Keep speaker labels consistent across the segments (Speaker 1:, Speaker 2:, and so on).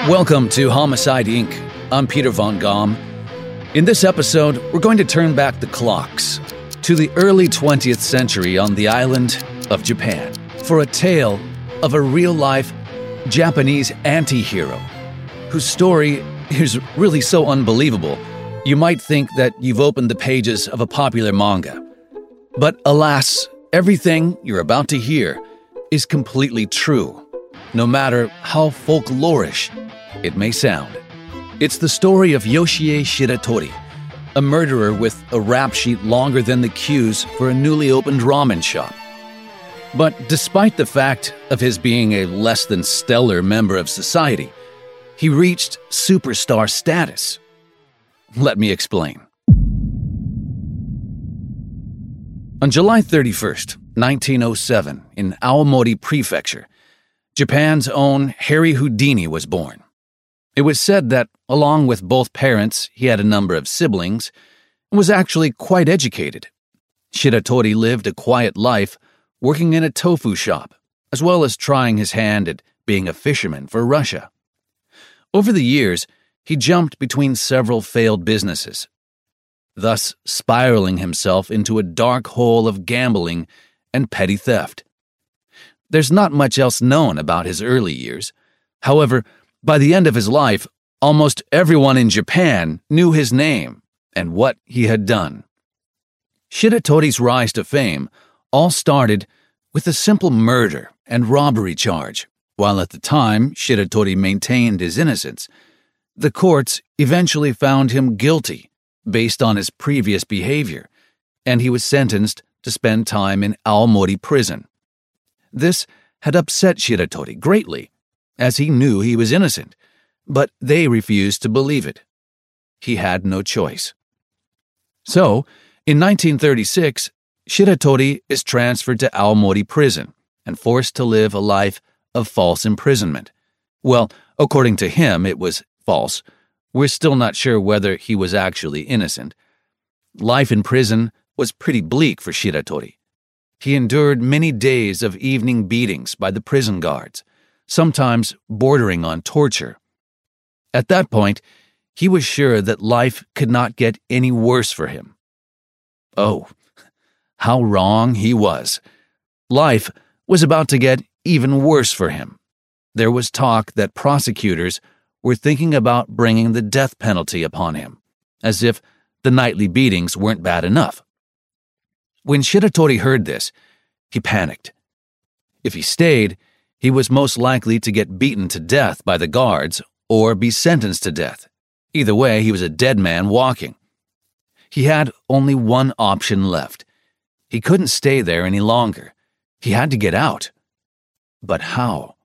Speaker 1: Welcome to Homicide Inc. I'm Peter Von Gom. In this episode, we're going to turn back the clocks to the early 20th century on the island of Japan for a tale of a real-life Japanese anti-hero whose story is really so unbelievable, you might think that you've opened the pages of a popular manga. But alas, everything you're about to hear is completely true, no matter how folklorish it may sound. It's the story of Yoshie Shiratori, a murderer with a rap sheet longer than the queues for a newly opened ramen shop. But despite the fact of his being a less than stellar member of society, he reached superstar status. Let me explain. On July 31st, 1907, in Aomori Prefecture, Japan's own Harry Houdini was born. It was said that, along with both parents, he had a number of siblings and was actually quite educated. Shiratori lived a quiet life, working in a tofu shop, as well as trying his hand at being a fisherman for Russia. Over the years, he jumped between several failed businesses, thus spiraling himself into a dark hole of gambling and petty theft. There's not much else known about his early years. However, by the end of his life, almost everyone in Japan knew his name and what he had done. Shiratori's rise to fame all started with a simple murder and robbery charge. While at the time Shiratori maintained his innocence, the courts eventually found him guilty based on his previous behavior, and he was sentenced to spend time in Aomori prison. This had upset Shiratori greatly, as he knew he was innocent, but they refused to believe it. He had no choice. So, in 1936, Shiratori is transferred to Aomori prison and forced to live a life of false imprisonment. Well, according to him, it was false. We're still not sure whether he was actually innocent. Life in prison was pretty bleak for Shiratori. He endured many days of evening beatings by the prison guards, sometimes bordering on torture. At that point, he was sure that life could not get any worse for him. Oh, how wrong he was. Life was about to get even worse for him. There was talk that prosecutors were thinking about bringing the death penalty upon him, as if the nightly beatings weren't bad enough. When Shiratori heard this, he panicked. If he stayed, he was most likely to get beaten to death by the guards or be sentenced to death. Either way, he was a dead man walking. He had only one option left. He couldn't stay there any longer. He had to get out. But how?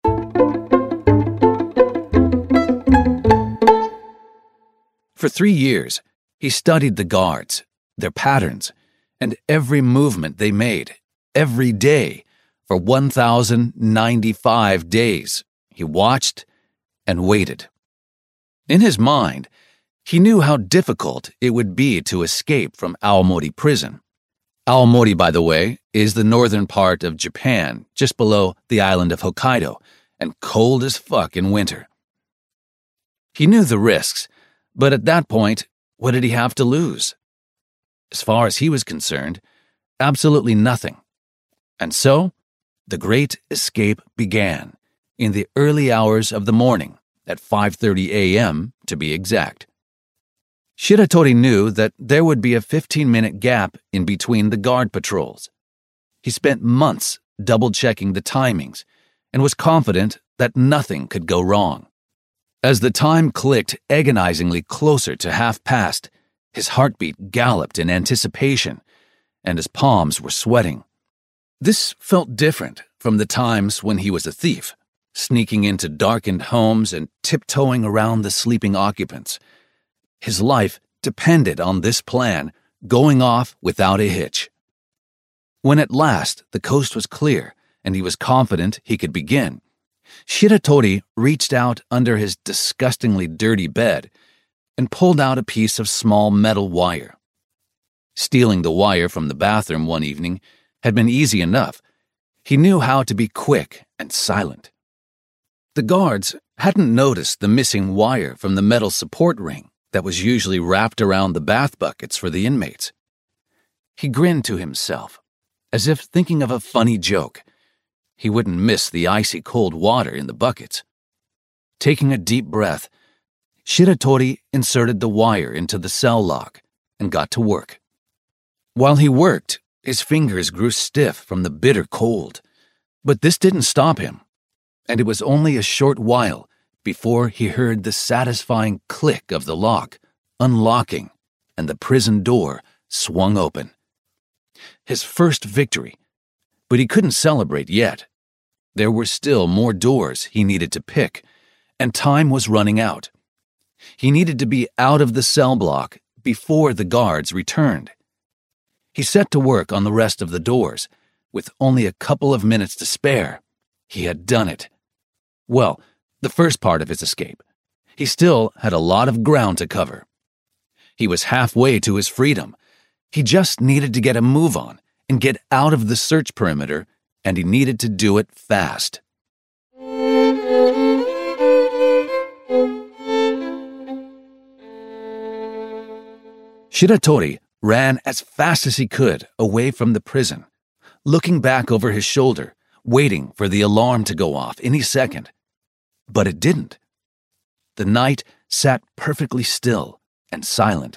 Speaker 1: For 3 years, he studied the guards, their patterns, and every movement they made, every day. For 1,095 days, he watched and waited. In his mind, he knew how difficult it would be to escape from Aomori prison. Aomori, by the way, is the northern part of Japan, just below the island of Hokkaido, and cold as fuck in winter. He knew the risks, but at that point, what did he have to lose? As far as he was concerned, absolutely nothing. And so, the great escape began in the early hours of the morning, at 5:30 a.m. to be exact. Shiratori knew that there would be a 15-minute gap in between the guard patrols. He spent months double-checking the timings and was confident that nothing could go wrong. As the time clicked agonizingly closer to past, his heartbeat galloped in anticipation, and his palms were sweating. This felt different from the times when he was a thief, sneaking into darkened homes and tiptoeing around the sleeping occupants. His life depended on this plan going off without a hitch. When at last the coast was clear and he was confident he could begin, Shiratori reached out under his disgustingly dirty bed and pulled out a piece of small metal wire. Stealing the wire from the bathroom one evening had been easy enough. He knew how to be quick and silent. The guards hadn't noticed the missing wire from the metal support ring that was usually wrapped around the bath buckets for the inmates. He grinned to himself, as if thinking of a funny joke. He wouldn't miss the icy cold water in the buckets. Taking a deep breath, Shiratori inserted the wire into the cell lock and got to work. While he worked, his fingers grew stiff from the bitter cold, but this didn't stop him, and it was only a short while before he heard the satisfying click of the lock unlocking and the prison door swung open. His first victory, but he couldn't celebrate yet. There were still more doors he needed to pick, and time was running out. He needed to be out of the cell block before the guards returned. He set to work on the rest of the doors. With only a couple of minutes to spare, he had done it. Well, the first part of his escape. He still had a lot of ground to cover. He was halfway to his freedom. He just needed to get a move on and get out of the search perimeter, and he needed to do it fast. Shiratori ran as fast as he could away from the prison, looking back over his shoulder, waiting for the alarm to go off any second. But it didn't. The night sat perfectly still and silent.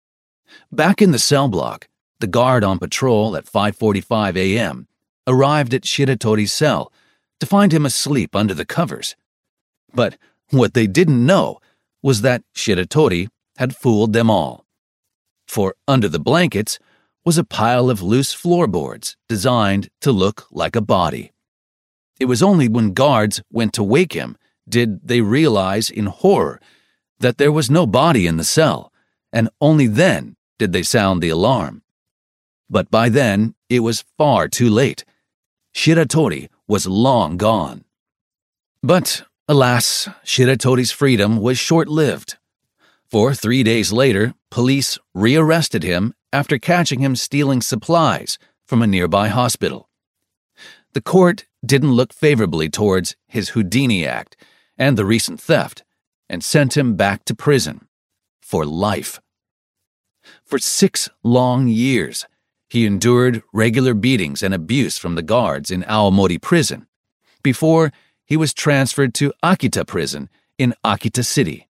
Speaker 1: Back in the cell block, the guard on patrol at 5:45 a.m. arrived at Shiratori's cell to find him asleep under the covers. But what they didn't know was that Shiratori had fooled them all. For under the blankets was a pile of loose floorboards designed to look like a body. It was only when guards went to wake him did they realize in horror that there was no body in the cell, and only then did they sound the alarm. But by then, it was far too late. Shiratori was long gone. But, alas, Shiratori's freedom was short-lived. For 3 days later, police rearrested him after catching him stealing supplies from a nearby hospital. The court didn't look favorably towards his Houdini act and the recent theft, and sent him back to prison for life. For 6 long years, he endured regular beatings and abuse from the guards in Aomori prison, before he was transferred to Akita prison in Akita City.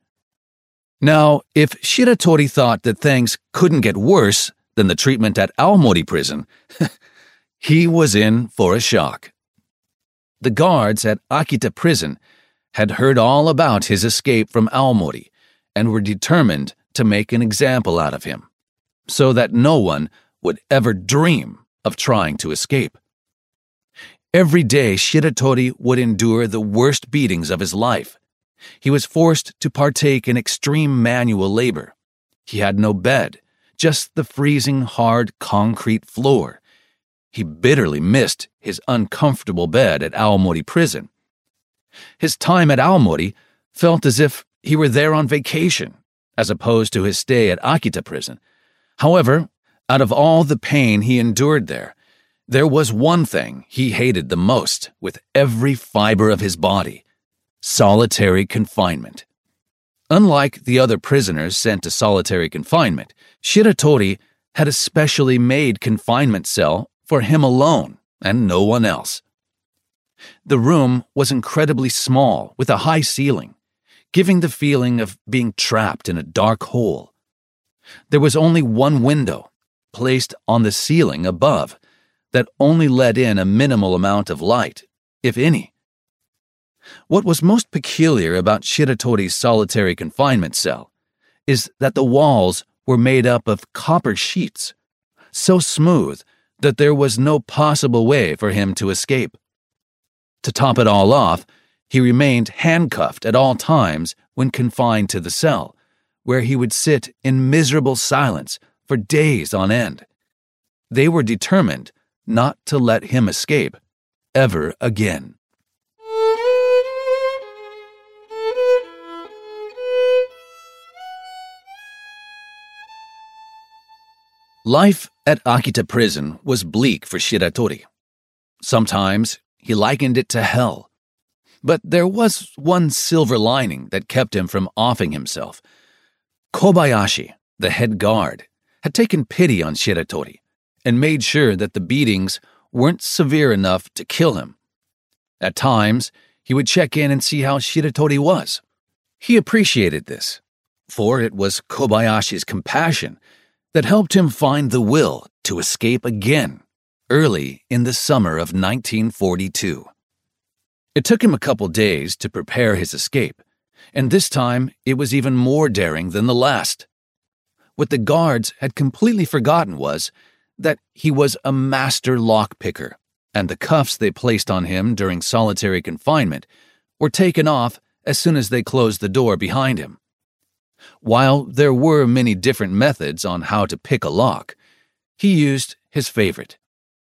Speaker 1: Now, if Shiratori thought that things couldn't get worse than the treatment at Aomori prison, he was in for a shock. The guards at Akita prison had heard all about his escape from Aomori and were determined to make an example out of him, so that no one would ever dream of trying to escape. Every day, Shiratori would endure the worst beatings of his life. He was forced to partake in extreme manual labor. He had no bed, just the freezing hard concrete floor. He bitterly missed his uncomfortable bed at Aomori prison. His time at Aomori felt as if he were there on vacation, as opposed to his stay at Akita prison. However, out of all the pain he endured there was one thing he hated the most with every fiber of his body: solitary confinement. Unlike the other prisoners sent to solitary confinement, Shiratori had a specially made confinement cell for him alone and no one else. The room was incredibly small with a high ceiling, giving the feeling of being trapped in a dark hole. There was only one window, placed on the ceiling above, that only let in a minimal amount of light, if any. What was most peculiar about Shiratori's solitary confinement cell is that the walls were made up of copper sheets, so smooth that there was no possible way for him to escape. To top it all off, he remained handcuffed at all times when confined to the cell, where he would sit in miserable silence for days on end. They were determined not to let him escape ever again. Life at Akita prison was bleak for Shiratori. Sometimes he likened it to hell. But there was one silver lining that kept him from offing himself. Kobayashi, the head guard, had taken pity on Shiratori and made sure that the beatings weren't severe enough to kill him. At times, he would check in and see how Shiratori was. He appreciated this, for it was Kobayashi's compassion that helped him find the will to escape again early in the summer of 1942. It took him a couple days to prepare his escape, and this time it was even more daring than the last. What the guards had completely forgotten was that he was a master lockpicker, and the cuffs they placed on him during solitary confinement were taken off as soon as they closed the door behind him. While there were many different methods on how to pick a lock, he used his favorite.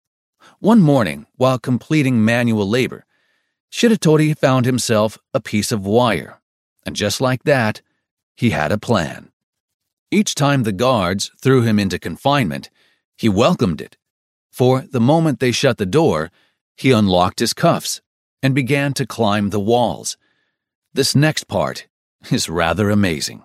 Speaker 1: One morning, while completing manual labor, Shiratori found himself a piece of wire, and just like that, he had a plan. Each time the guards threw him into confinement, he welcomed it, for the moment they shut the door, he unlocked his cuffs and began to climb the walls. This next part is rather amazing.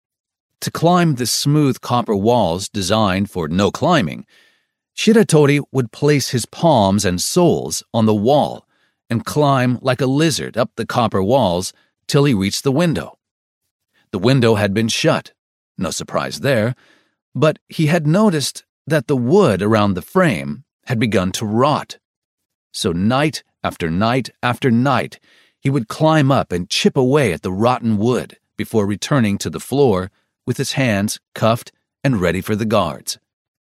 Speaker 1: To climb the smooth copper walls designed for no climbing, Shiratori would place his palms and soles on the wall and climb like a lizard up the copper walls till he reached the window. The window had been shut, no surprise there, but he had noticed that the wood around the frame had begun to rot. So night after night after night, he would climb up and chip away at the rotten wood before returning to the floor with his hands cuffed and ready for the guards.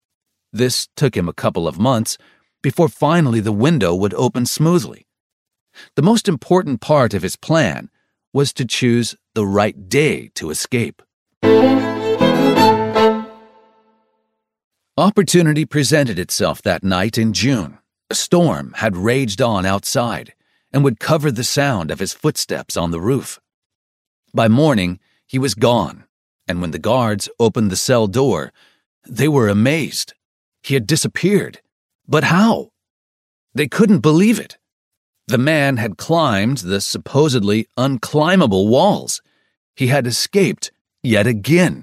Speaker 1: This took him a couple of months before finally the window would open smoothly. The most important part of his plan was to choose the right day to escape. Opportunity presented itself that night in June. A storm had raged on outside and would cover the sound of his footsteps on the roof. By morning, he was gone, and when the guards opened the cell door, they were amazed. He had disappeared. But how? They couldn't believe it. The man had climbed the supposedly unclimbable walls. He had escaped yet again.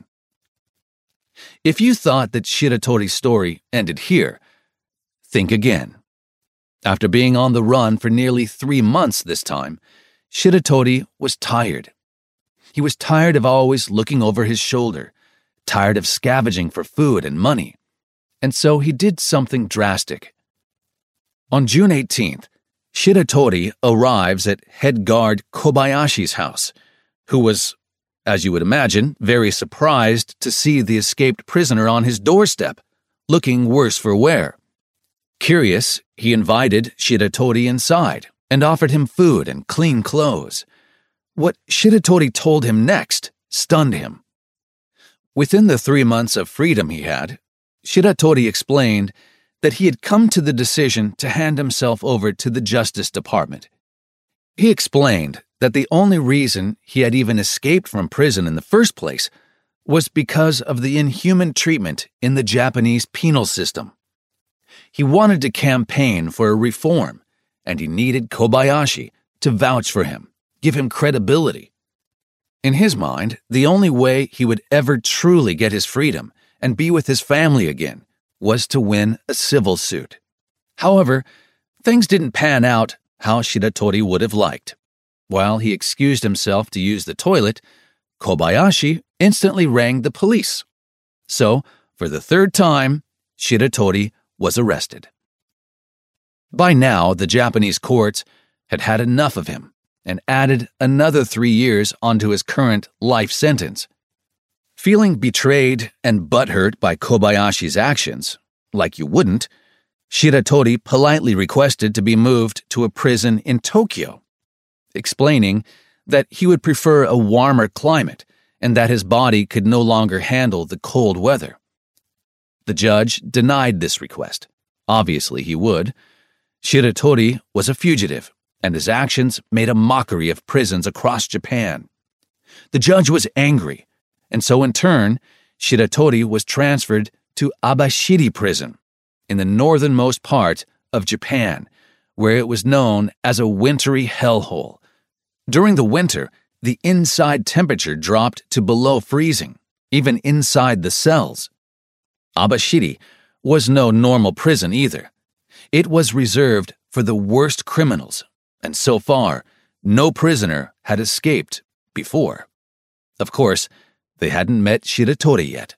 Speaker 1: If you thought that Shiratori's story ended here, think again. After being on the run for nearly 3 months this time, Shiratori was tired. He was tired of always looking over his shoulder, tired of scavenging for food and money, and so he did something drastic. On June 18th, Shiratori arrives at head guard Kobayashi's house, who was, as you would imagine, very surprised to see the escaped prisoner on his doorstep, looking worse for wear. Curious, he invited Shiratori inside and offered him food and clean clothes. What Shiratori told him next stunned him. Within the 3 months of freedom he had, Shiratori explained that he had come to the decision to hand himself over to the Justice Department. He explained that the only reason he had even escaped from prison in the first place was because of the inhuman treatment in the Japanese penal system. He wanted to campaign for a reform, and he needed Kobayashi to vouch for him, give him credibility. In his mind, the only way he would ever truly get his freedom and be with his family again was to win a civil suit. However, things didn't pan out how Shiratori would have liked. While he excused himself to use the toilet, Kobayashi instantly rang the police. So, for the 3rd time, Shiratori was arrested. By now, the Japanese courts had had enough of him and added another 3 years onto his current life sentence. Feeling betrayed and butthurt by Kobayashi's actions, like you wouldn't, Shiratori politely requested to be moved to a prison in Tokyo, explaining that he would prefer a warmer climate and that his body could no longer handle the cold weather. The judge denied this request. Obviously he would. Shiratori was a fugitive, and his actions made a mockery of prisons across Japan. The judge was angry, and so in turn, Shiratori was transferred to Abashiri Prison in the northernmost part of Japan, where it was known as a wintry hellhole, During the winter, the inside temperature dropped to below freezing, even inside the cells. Abashiri was no normal prison either. It was reserved for the worst criminals, and so far, no prisoner had escaped before. Of course, they hadn't met Shiratori yet.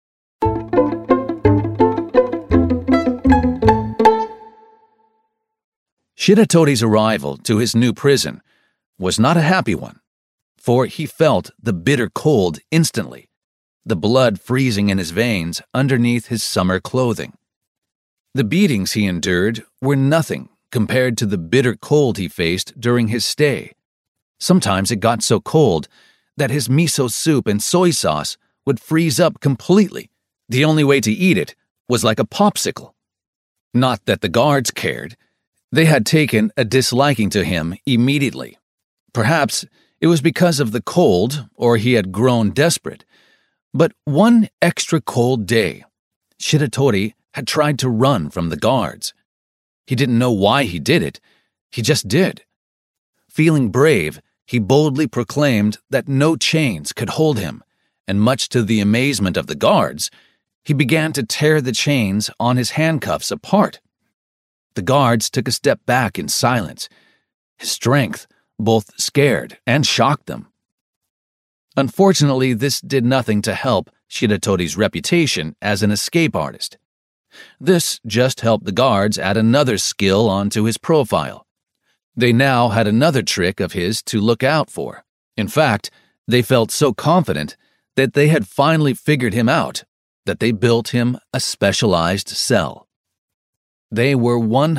Speaker 1: Shiratori's arrival to his new prison was not a happy one, for he felt the bitter cold instantly, the blood freezing in his veins underneath his summer clothing. The beatings he endured were nothing compared to the bitter cold he faced during his stay. Sometimes it got so cold that his miso soup and soy sauce would freeze up completely. The only way to eat it was like a popsicle. Not that the guards cared. They had taken a disliking to him immediately. Perhaps it was because of the cold, or he had grown desperate. But one extra cold day, Shiratori had tried to run from the guards. He didn't know why he did it. He just did. Feeling brave, he boldly proclaimed that no chains could hold him, and much to the amazement of the guards, he began to tear the chains on his handcuffs apart. The guards took a step back in silence. His strength both scared and shocked them. Unfortunately, this did nothing to help Shiratori's reputation as an escape artist. This just helped the guards add another skill onto his profile. They now had another trick of his to look out for. In fact, they felt so confident that they had finally figured him out that they built him a specialized cell. They were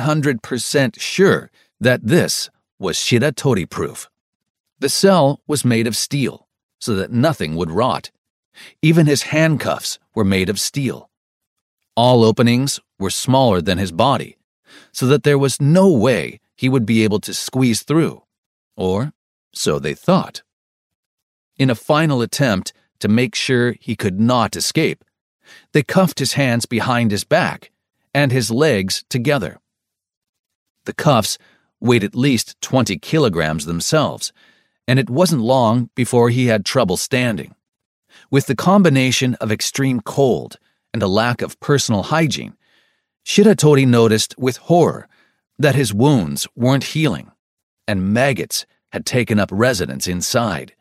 Speaker 1: 100% sure that this was Shiratori-proof. The cell was made of steel, so that nothing would rot. Even his handcuffs were made of steel. All openings were smaller than his body, so that there was no way he would be able to squeeze through, or so they thought. In a final attempt to make sure he could not escape, they cuffed his hands behind his back and his legs together. The cuffs weighed at least 20 kilograms themselves, and it wasn't long before he had trouble standing. With the combination of extreme cold and a lack of personal hygiene, Shiratori noticed with horror that his wounds weren't healing, and maggots had taken up residence inside.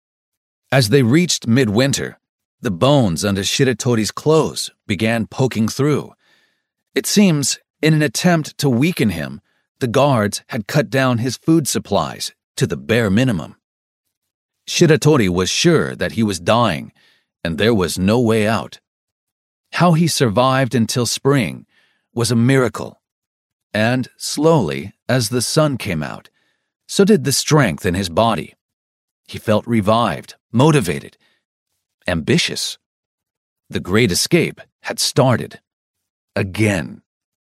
Speaker 1: As they reached midwinter, the bones under Shiratori's clothes began poking through. It seems, in an attempt to weaken him, the guards had cut down his food supplies to the bare minimum. Shiratori was sure that he was dying, and there was no way out. How he survived until spring was a miracle. And slowly, as the sun came out, so did the strength in his body. He felt revived, motivated, ambitious. The great escape had started. Again.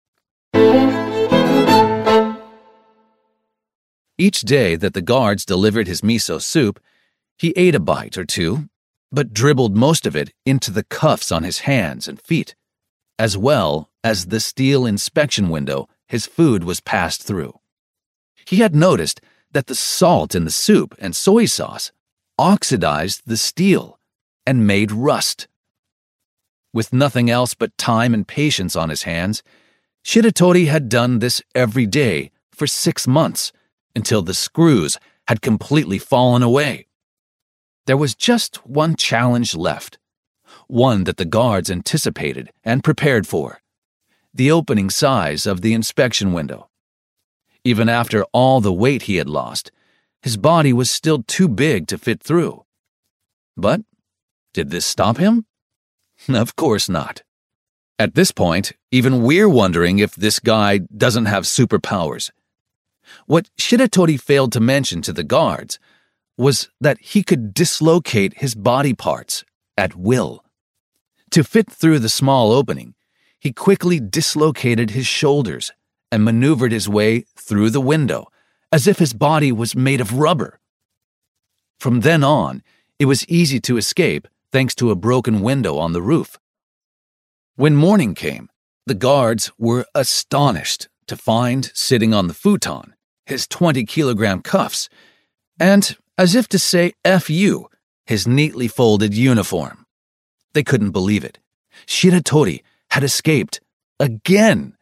Speaker 1: Each day that the guards delivered his miso soup, he ate a bite or two, but dribbled most of it into the cuffs on his hands and feet, as well as the steel inspection window his food was passed through. He had noticed that the salt in the soup and soy sauce oxidized the steel and made rust. With nothing else but time and patience on his hands, Shiratori had done this every day for 6 months, until the screws had completely fallen away. There was just one challenge left, one that the guards anticipated and prepared for: the opening size of the inspection window. Even after all the weight he had lost, his body was still too big to fit through. But did this stop him? Of course not. At this point, even we're wondering if this guy doesn't have superpowers. What Shiratori failed to mention to the guards was that he could dislocate his body parts at will. To fit through the small opening, he quickly dislocated his shoulders and maneuvered his way through the window as if his body was made of rubber. From then on, it was easy to escape thanks to a broken window on the roof. When morning came, the guards were astonished to find sitting on the futon his 20-kilogram cuffs and, as if to say F you, his neatly folded uniform. They couldn't believe it. Shiratori had escaped again.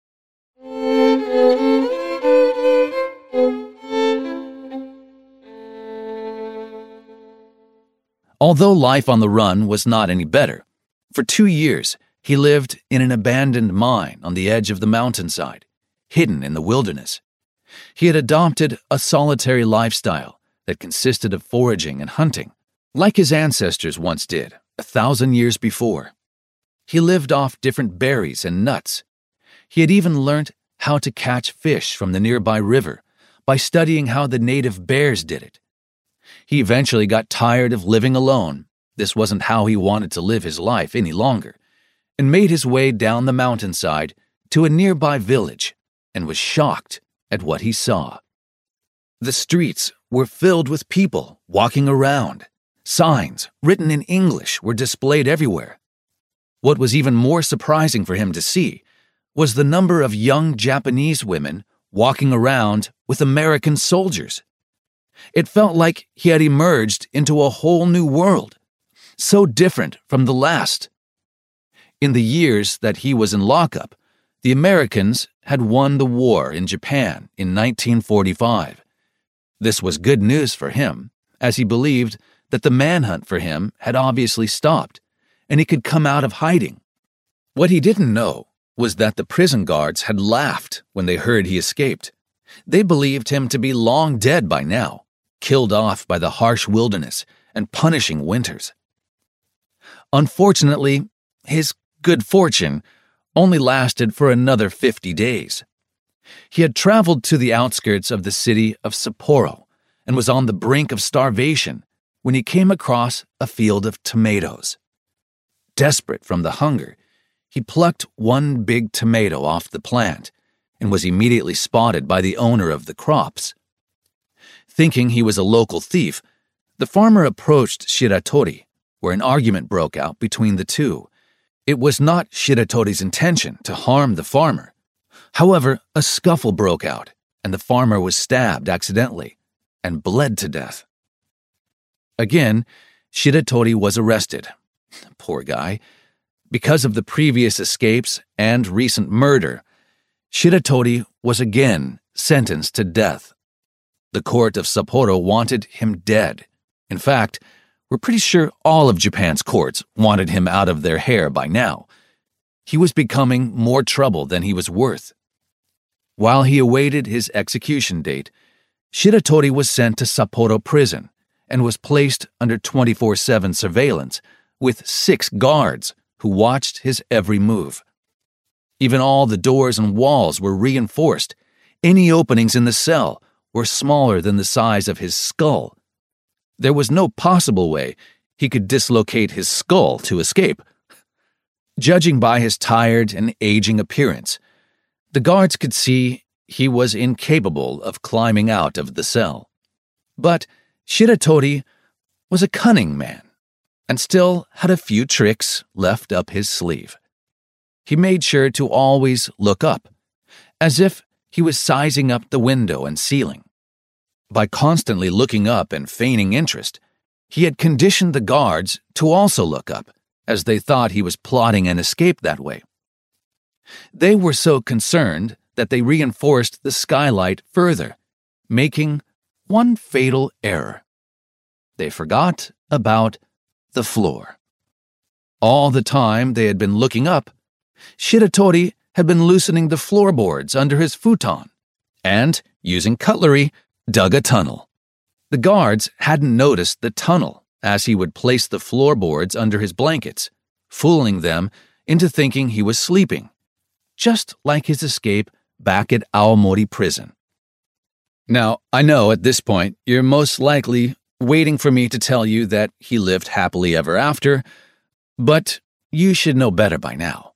Speaker 1: Although life on the run was not any better, for 2 years he lived in an abandoned mine on the edge of the mountainside, hidden in the wilderness. He had adopted a solitary lifestyle that consisted of foraging and hunting, like his ancestors once did 1,000 years before. He lived off different berries and nuts. He had even learnt how to catch fish from the nearby river by studying how the native bears did it. He eventually got tired of living alone. This wasn't how he wanted to live his life any longer, and made his way down the mountainside to a nearby village and was shocked at what he saw. The streets were filled with people walking around. Signs written in English were displayed everywhere. What was even more surprising for him to see was the number of young Japanese women walking around with American soldiers. It felt like he had emerged into a whole new world, so different from the last. In the years that he was in lockup, the Americans had won the war in Japan in 1945. This was good news for him, as he believed that the manhunt for him had obviously stopped, and he could come out of hiding. What he didn't know was that the prison guards had laughed when they heard he escaped. They believed him to be long dead by now, killed off by the harsh wilderness and punishing winters. Unfortunately, his good fortune only lasted for another 50 days. He had traveled to the outskirts of the city of Sapporo and was on the brink of starvation when he came across a field of tomatoes. Desperate from the hunger, he plucked one big tomato off the plant and was immediately spotted by the owner of the crops. Thinking he was a local thief, the farmer approached Shiratori, where an argument broke out between the two. It was not Shiratori's intention to harm the farmer. However, a scuffle broke out, and the farmer was stabbed accidentally and bled to death. Again, Shiratori was arrested. Poor guy. Because of the previous escapes and recent murder, Shiratori was again sentenced to death. The court of Sapporo wanted him dead. In fact, we're pretty sure all of Japan's courts wanted him out of their hair by now. He was becoming more trouble than he was worth. While he awaited his execution date, Shiratori was sent to Sapporo prison and was placed under 24/7 surveillance with 6 guards who watched his every move. Even all the doors and walls were reinforced. Any openings in the cell were smaller than the size of his skull. There was no possible way he could dislocate his skull to escape. Judging by his tired and aging appearance, the guards could see he was incapable of climbing out of the cell. But Shiratori was a cunning man and still had a few tricks left up his sleeve. He made sure to always look up, as if he was sizing up the window and ceiling. By constantly looking up and feigning interest, he had conditioned the guards to also look up, as they thought he was plotting an escape that way. They were so concerned that they reinforced the skylight further, making one fatal error. They forgot about the floor. All the time they had been looking up, Shiratori had been loosening the floorboards under his futon and, using cutlery, dug a tunnel. The guards hadn't noticed the tunnel as he would place the floorboards under his blankets, fooling them into thinking he was sleeping, just like his escape back at Aomori prison. Now, I know at this point you're most likely waiting for me to tell you that he lived happily ever after, but you should know better by now.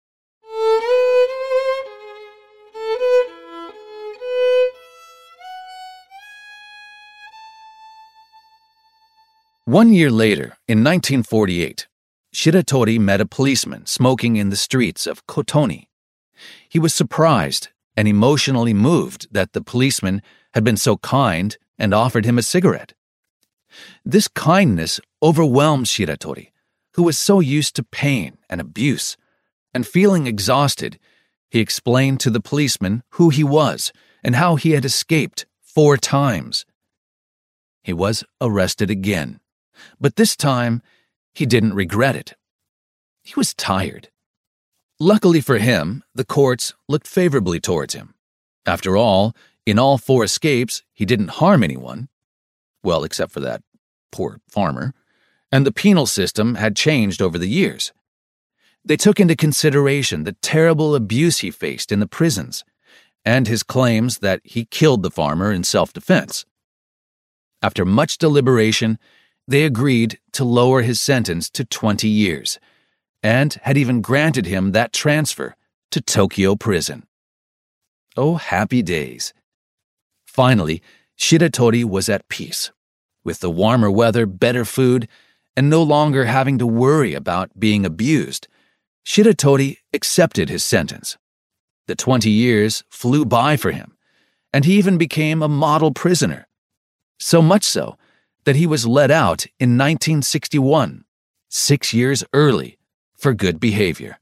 Speaker 1: One year later, in 1948, Shiratori met a policeman smoking in the streets of Kotoni. He was surprised and emotionally moved that the policeman had been so kind and offered him a cigarette. This kindness overwhelmed Shiratori, who was so used to pain and abuse, and feeling exhausted, he explained to the policeman who he was and how he had escaped 4 times. He was arrested again, but this time he didn't regret it. He was tired. Luckily for him, the courts looked favorably towards him. After all, in all 4 escapes, he didn't harm anyone. Well, except for that poor farmer. And the penal system had changed over the years. They took into consideration the terrible abuse he faced in the prisons, and his claims that he killed the farmer in self-defense. After much deliberation, they agreed to lower his sentence to 20 years, and had even granted him that transfer to Tokyo prison. Oh, happy days. Finally, Shiratori was at peace, with the warmer weather, better food, and no longer having to worry about being abused. Shiratori accepted his sentence. The 20 years flew by for him, and he even became a model prisoner. So much so that he was let out in 1961, 6 years early, for good behavior.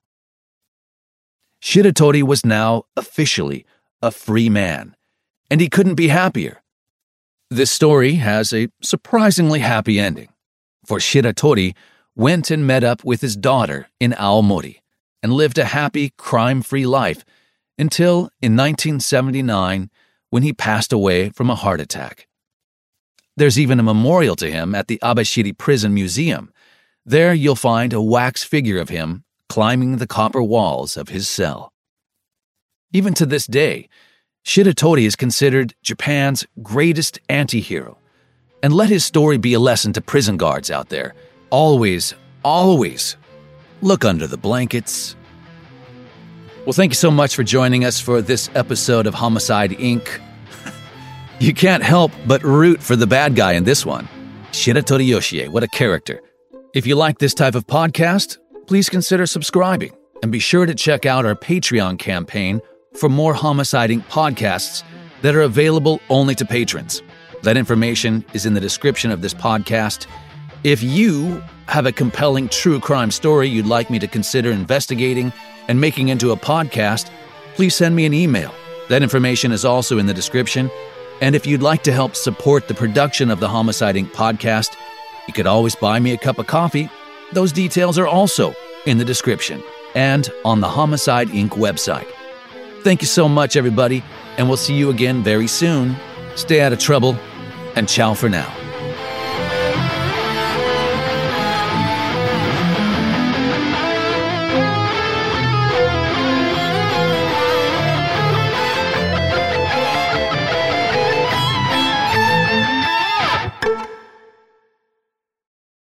Speaker 1: Shiratori was now officially a free man, and he couldn't be happier. This story has a surprisingly happy ending, for Shiratori went and met up with his daughter in Aomori and lived a happy, crime-free life until in 1979 when he passed away from a heart attack. There's even a memorial to him at the Abashiri Prison Museum. There you'll find a wax figure of him climbing the copper walls of his cell. Even to this day, Shiratori is considered Japan's greatest anti-hero. And let his story be a lesson to prison guards out there. Always, always look under the blankets. Well, thank you so much for joining us for this episode of Homicide Inc. You can't help but root for the bad guy in this one. Shiratori Yoshie, what a character. If you like this type of podcast, please consider subscribing and be sure to check out our Patreon campaign for more Homicide Inc. podcasts that are available only to patrons. That information is in the description of this podcast. If you have a compelling true crime story you'd like me to consider investigating and making into a podcast, please send me an email. That information is also in the description. And if you'd like to help support the production of the Homicide Inc. podcast, you could always buy me a cup of coffee. Those details are also in the description and on the Homicide Inc. website. Thank you so much, everybody, and we'll see you again very soon. Stay out of trouble, and ciao for now.